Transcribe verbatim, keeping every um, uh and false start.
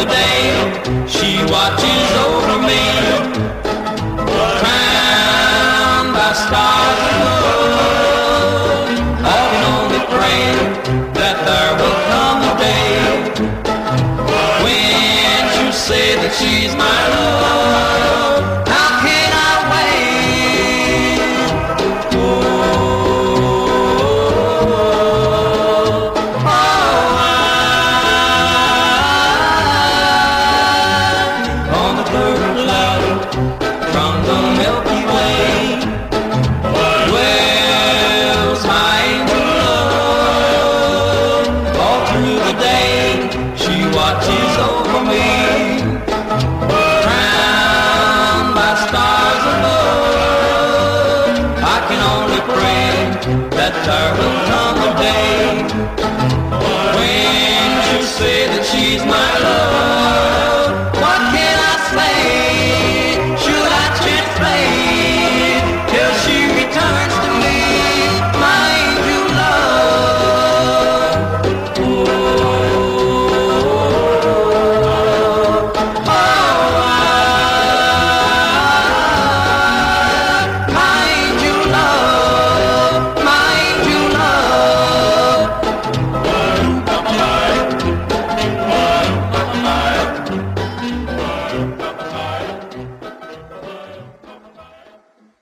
the day she watches over me, crowned by stars above. All can only pray that there will come a day when she'll say that she's